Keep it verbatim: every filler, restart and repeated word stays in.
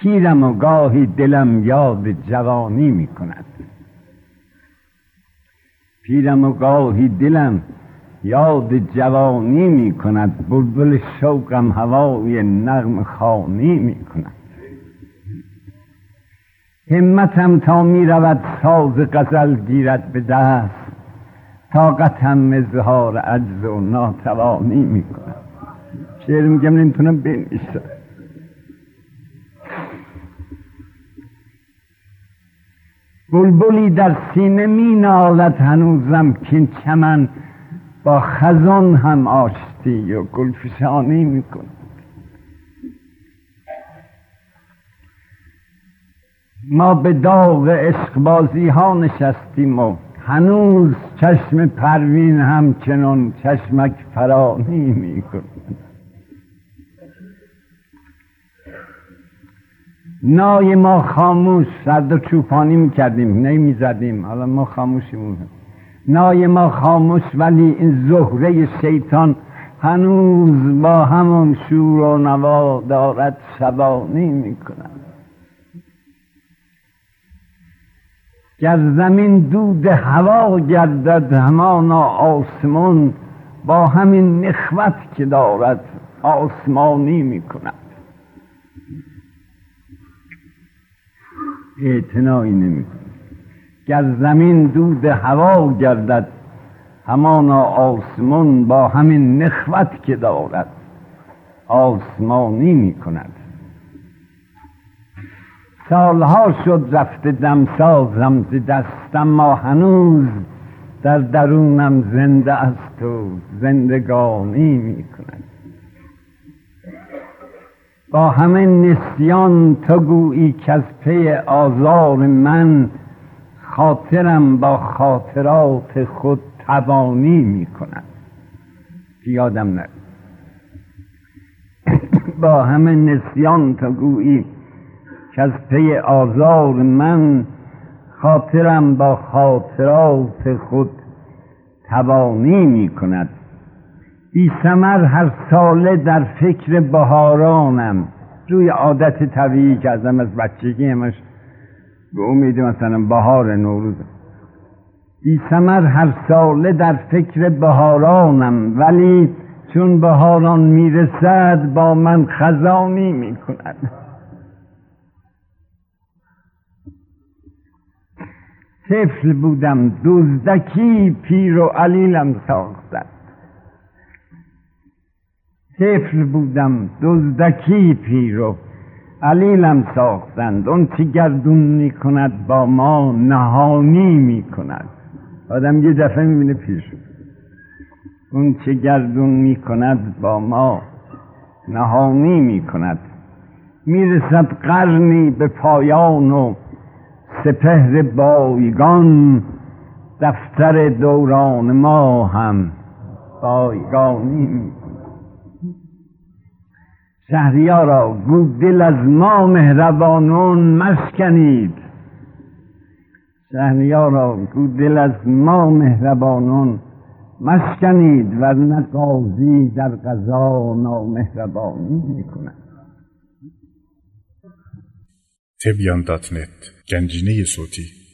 پیرم و گاهی دلم یاد جوانی می کند. پیرم و گاهی دلم یاد جوانی می کند. بلبل شوقم هوای نغمه خوانی می کند. همتم تا می رود ساز غزل گیرد به دست، طاقتم اظهار عجز و ناتوانی می کند. شعر میگم نمیتونم بنویسم. بلبلی در سینه می نالد هنوزم کین چمن با خزان هم آشتی و گلفشانی می کند. ما به داغ عشقبازی ها نشستیم و هنوز چشم پروین همچنان چشمک فرانی می کند. نای ما خاموش، سرد و چوپانی می کردیم، نی می زدیم، حالا ما خاموشیم. نای ما خاموش ولی این زهره شیطان هنوز با همون شور و نوا دارد شبانی می کند. گر زمین دود هوا گردد همانا آسمان با همین نخوت که دارد آسمانی می کند. اعتنایی نمی کند. گر زمین دود هوا گردد همانا آسمان با همین نخوت که دارد آسمانی می کند. سالها شد رفته دمسازم ز دستم، ما هنوز در درونم زنده است و زندگانی می کند. با همه نسیان تو گویی که از پی آزار من خاطرم با خاطرات خود توانی می کند. یادم نرد. با همه نسیان تو گویی که از پی آزار من خاطرم با خاطرات خود توانی می کند. بی ثمر هر ساله در فکر بهارانم، روی عادت طبیعی که ازم از بچگی همش به امید مثلا بهار نوروز. بی ثمر هر ساله در فکر بهارانم، ولی چون بهاران میرسد با من خزانی می کند. طفل بودم دزدکی پیر و علیلم ساختند. طفل بودم دزدکی پیر و علیلم ساختند. اون چه گردون می کند با ما نهانی می کند. آدم یه دفعه می بینه پیر شد. اون چه گردون می کند با ما نهانی می کند. می رسد قرنی به پایان و سپهر بایگان، دفتر دوران ما هم بایگانی می کند. شهریارا گو دل از ما مهربانان مشکنید. شهریارا گو دل از ما مهربانان مشکنید، ورنه قاضی در قضا نامهربانی می کند. تبیان دات نت گنجینه صوتی